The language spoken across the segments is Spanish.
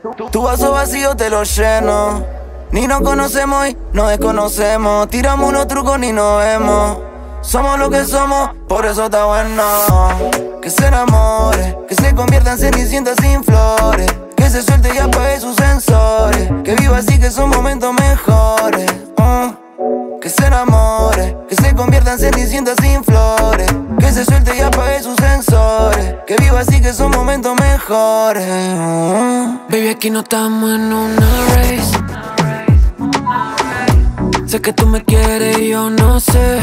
Tu vaso vacío te lo lleno. Ni nos conocemos y nos desconocemos. Tiramos unos trucos ni nos vemos. Somos lo que somos, por eso está bueno. Que se enamore, que se convierta en cenicienta sin flores. Que se suelte y apague sus sensores. Que viva así que son momentos mejores. Que se enamore, que se convierta en cenicienta sin flores. Que se suelte y apague sus sensores. Que viva así que son momentos mejores. Baby, aquí no estamos en una race. Sé que tú me quieres y yo no sé.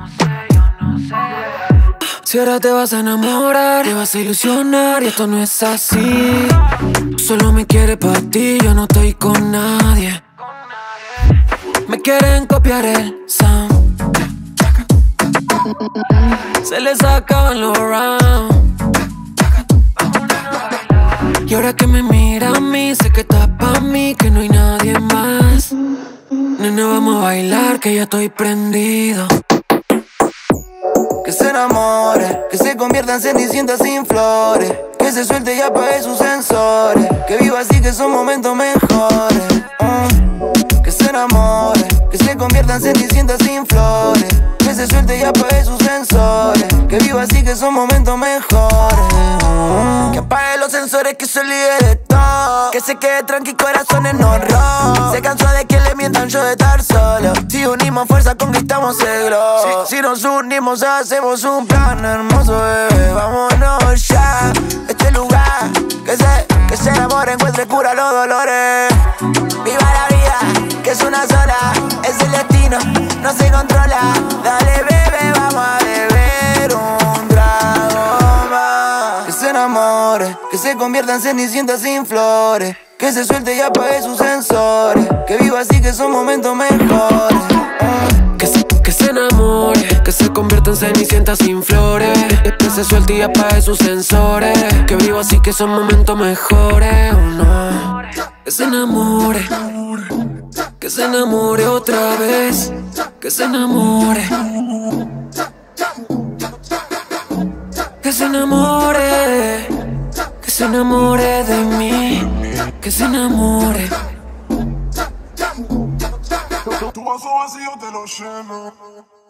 Si ahora te vas a enamorar, te vas a ilusionar y esto no es así. Tú solo me quieres para ti, yo no estoy con nadie. Me quieren copiar el sound. Se les acaban los rounds. Y ahora que me mira a mí, sé que está pa' mí, que no hay nadie más. Nena, vamos a bailar, que ya estoy prendido. Que se enamore, que se convierta en cenicienta sin flores. Que se suelte y apague sus sensores. Que viva así que son momentos mejores. Que se enamore, que se convierta en cenicienta sin flores. Que se suelte y apague sus sensores. Que viva así que son momentos mejores. Que apague los sensores, que se olvide de todo. Que se quede tranqui, corazones no rotos. Se cansó de que le mientan, yo de estar solo. Si unimos fuerza conquistamos el globo. Si nos unimos hacemos un plan hermoso, bebé. Vámonos ya, este lugar. Que se enamore, encuentre cura los dolores. Viva la vida, que es una sola. Es el destino, no se controla. Dale, bebé, vamos a beber un trago más. Que se enamore, que se convierta en cenicienta sin flores. Que se suelte y apague sus sensores. Que viva así que son momentos mejores. Que se enamore, que se convierta en cenicienta sin flores. Que se suelte y apague sus sensores. Que viva así que son momentos mejores. Oh, no. Que se enamore otra vez. Que se enamore. Que se enamore. Que se enamore de mí. Que se enamore. Tu vaso vacío te lo lleno.